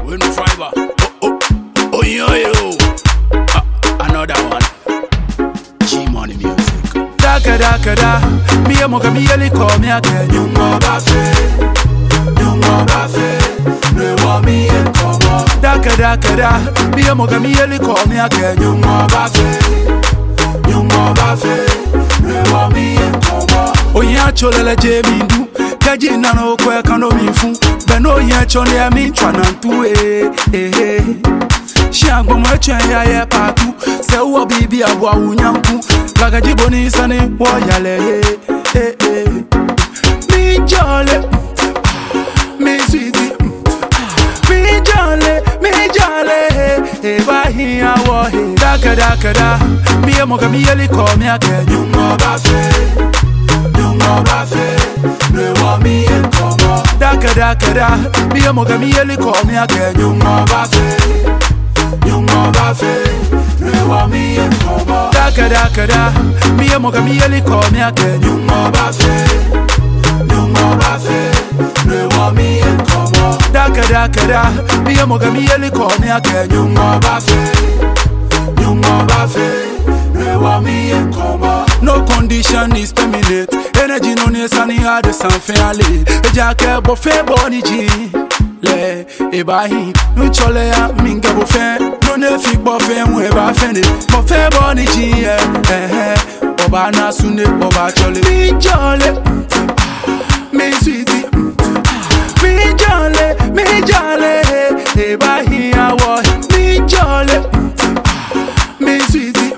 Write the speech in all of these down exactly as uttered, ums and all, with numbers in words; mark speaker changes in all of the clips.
Speaker 1: we no fiber. Oh, oh, oh, yo, yo. Ah, another one. G-Money music.
Speaker 2: Daka daka da, mi emo ka mi yeli call me again.
Speaker 1: Nyungo bafe, nyungo bafe, ne wa mi enkomo.
Speaker 2: Daka daka da, mi emo ka mi yeli call me again.
Speaker 1: Nyungo bafe, nyungo bafe, ne wa mi enkomo.
Speaker 2: Oya cholele je mi du, kaji nano kwe kano mi fu. Beno oya chole mi chwana tu eh eh eh. Shangwa mweche ya ye patu, se uwa bibi awa unyanku. Laga jiboni sani woyale eh eh. Mi jole, mi sweetie. Mi jole, mi jole eh bahi awo eh. Daka daka da, mi emo ka mi yeli call me again.
Speaker 1: Nyungo bafe, nyungo bafe, ne wa mi enkomo.
Speaker 2: Daka daka da, mi emo ka mi yeli call me again.
Speaker 1: Nyungo bafe, nyungo bafe, ne wa mi enkomo.
Speaker 2: Daka daka da, mi emo ka mi yeli call me again.
Speaker 1: Nyungo bafe, nyungo bafe, ne wa mi enkomo.
Speaker 2: Daka daka da, mi emo ka mi yeli call me again.
Speaker 1: Nyungo bafe, nyungo bafe, ne wa mi enkomo.
Speaker 2: No condition is permanent. Energy no ne sani ade sanfe ale. Eja ke bo fe boni ji. Le e bahi nchole ya minga bo fe. No ne fi bo fe mu e ba fe ne. Bo fe boni ji eh eh. Oba na sune oba chole. Mi jole, mi sweetie. Mi jole, mi jole e bahi awo. Mi jole, mi sweetie.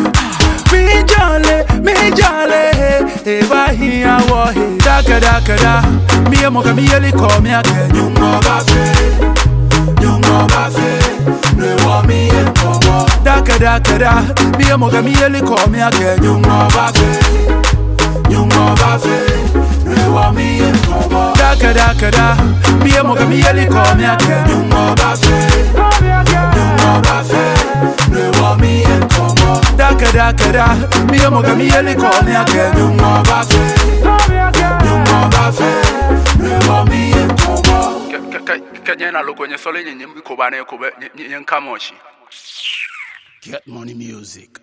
Speaker 2: Mi jole, mi jole e bahi awo. Daka daka da, mi emo ka mi yeli call me again.
Speaker 1: Nyungo bafe, nyungo bafe, ne wa mi enkomo.
Speaker 2: Daka daka da, mi emo ka mi yeli call me again.
Speaker 1: Nyungo bafe, nyungo bafe, ne wa mi enkomo.
Speaker 2: Daka daka da, mi emo ka mi yeli call me again.
Speaker 1: Nyungo bafe, nyungo bafe, ne wa mi enkomo.
Speaker 2: Daka daka da, mi emo ka mi yeli call me again.
Speaker 1: Nyungo bafe, nyungo bafe, ne wa mi enkomo.
Speaker 2: Kanyena lo kwenye sole nyenye mbiko bane ko nyenka mochi.
Speaker 1: Get Money music.